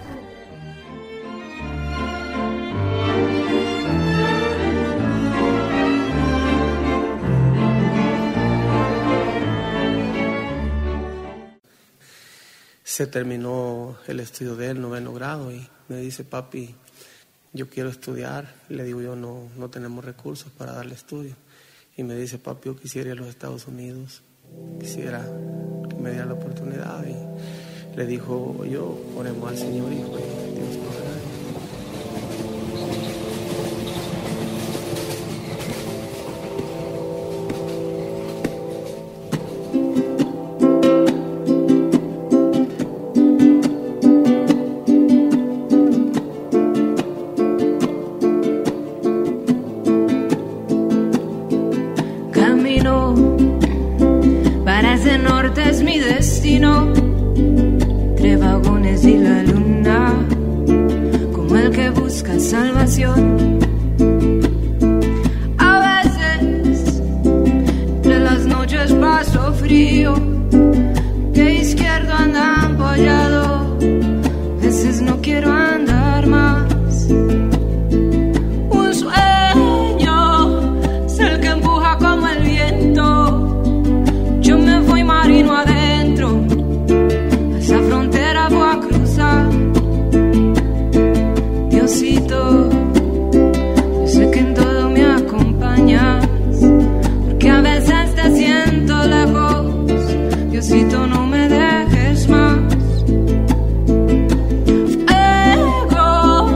Se terminó el estudio del noveno grado y me dice, papi, yo quiero estudiar. Le digo yo, no, no tenemos recursos para darle estudio. Y me dice, papi, yo quisiera ir a los Estados Unidos, quisiera que me diera la oportunidad. Y le dijo yo, oremos al Señor y pues, Dios nos hará.
Tres vagones y la luna, como el que busca salvación. A veces, entre las noches paso frío, que izquierdo anda apoyado, a veces no quiero andar más. Un sueño es el que empuja como el viento, yo me voy marino adentro. Esa frontera voy a cruzar. Diosito, yo sé que en todo me acompañas, porque a veces te siento lejos. Diosito, no me dejes más. Fuego,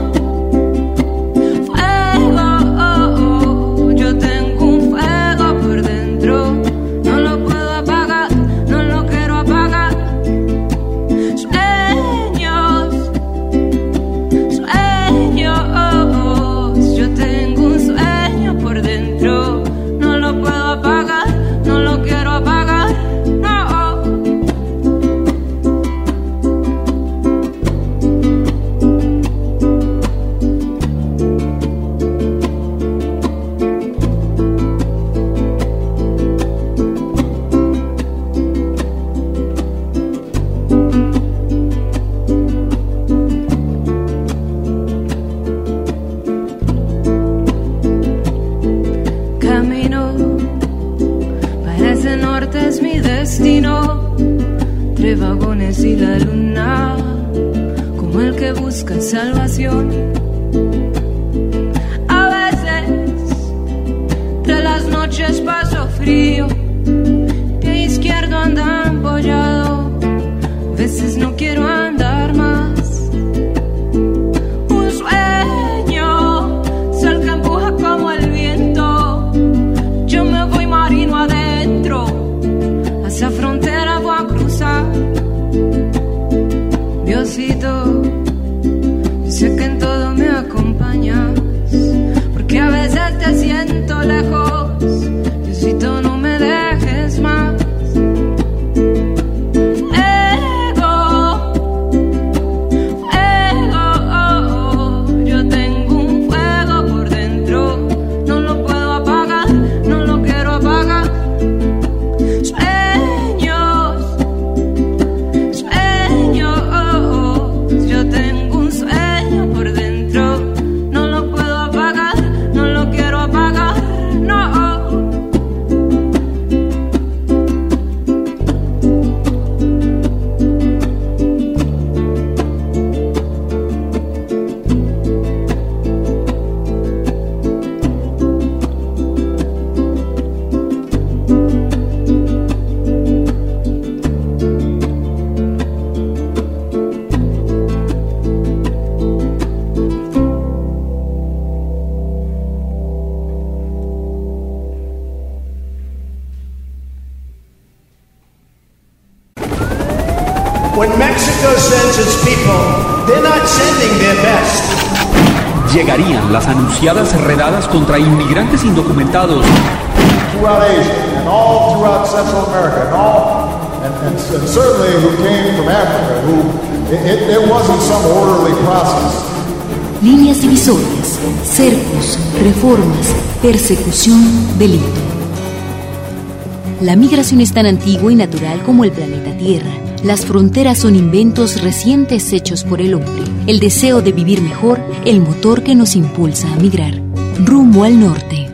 fuego, oh, oh. Yo tengo un fuego por dentro, no lo puedo apagar, no lo quiero apagar. Tres vagones y la luna, como el que busca salvación. A veces, entre las noches paso frío, pie izquierdo anda empollado, a veces no quiero andar más. Un sueño es el que empuja como el viento, yo me voy marino adentro. Diosito, sé que en todo me acompañas, porque a veces te siento lejos. Diosito, no me dejes más.
When Mexico sends its people, they're not sending their best.
Llegarían las anunciadas redadas contra inmigrantes indocumentados.
Throughout Asia and all throughout Central America and all, and, and, and certainly who came from Africa, who it, it, it wasn't some orderly process.
Líneas divisorias, cercos, reformas, persecución, delito. La migración es tan antigua y natural como el planeta Tierra. Las fronteras son inventos recientes hechos por el hombre. El deseo de vivir mejor, el motor que nos impulsa a migrar. Rumbo al norte.